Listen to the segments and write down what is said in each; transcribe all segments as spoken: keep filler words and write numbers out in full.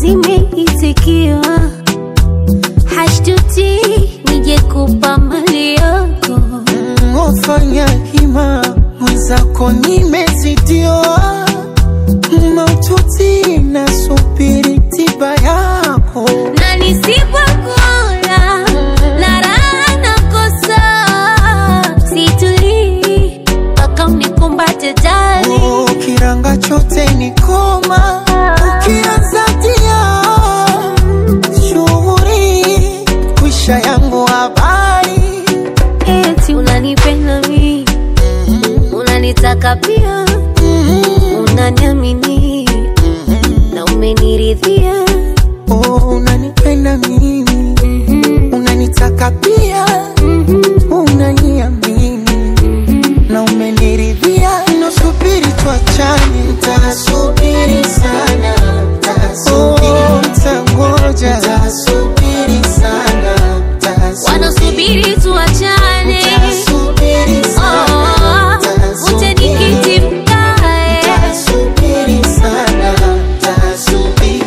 nimeitikiwa, hashtuti nije kupa mali yako. Ufanya hima mwenzako nimezidiwa, maututi nasubiri tiba yako. Na nisipokula na raha nakosa, situli mpaka unikumbate jali. Oh, kiranga chote ni koma, ukianza tia shughuri kuisha yangu habari. Eti unanipenda mi, unanitaka pia, unaniamini na umeniridhia. Oh, unanipenda mimi, unanitaka pia, unaniamini na umeniridhia. Nasubiri tuachane, nitasubiri sana, oh, nitangoja, nitasubiri sana, wanasubiri tuachane, nitasubiri sana, ute nikiti mkae, nitasubiri sana, nitasubiri.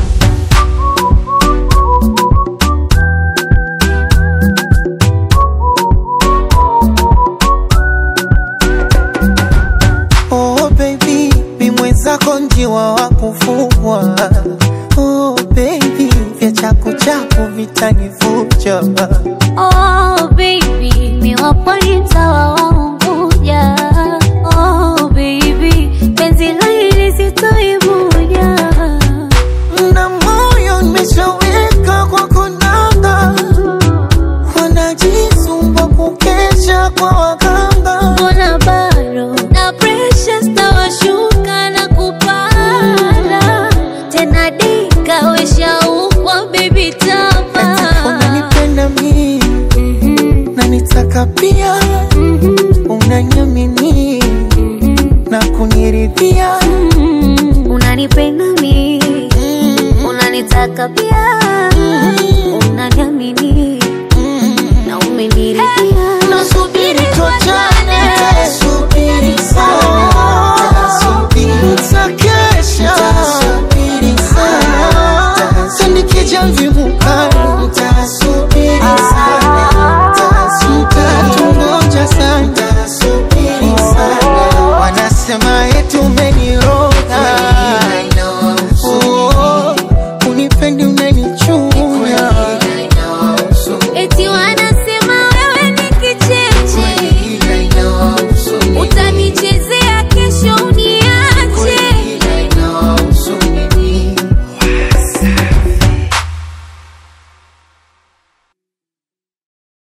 Oh baby, mi mwenzako njiwa wa kufugwa. Oh baby, vya chaku chaku vitanivuja. oh baby, mi waponi mtawa wanguja. Oh baby, penzi la hili sitoibuja. Na moyo nimeshaweka kwa konanga, wanajisumba kukesha kwa wakanga. Mbona bado na pressure stawashuka na kupanda, tena dika wesha ukwa baby tapa. Unanipenda mimi, na nitaka pia, unaniamini na kuniridhia. Unanipenda mi, unanitaka pia,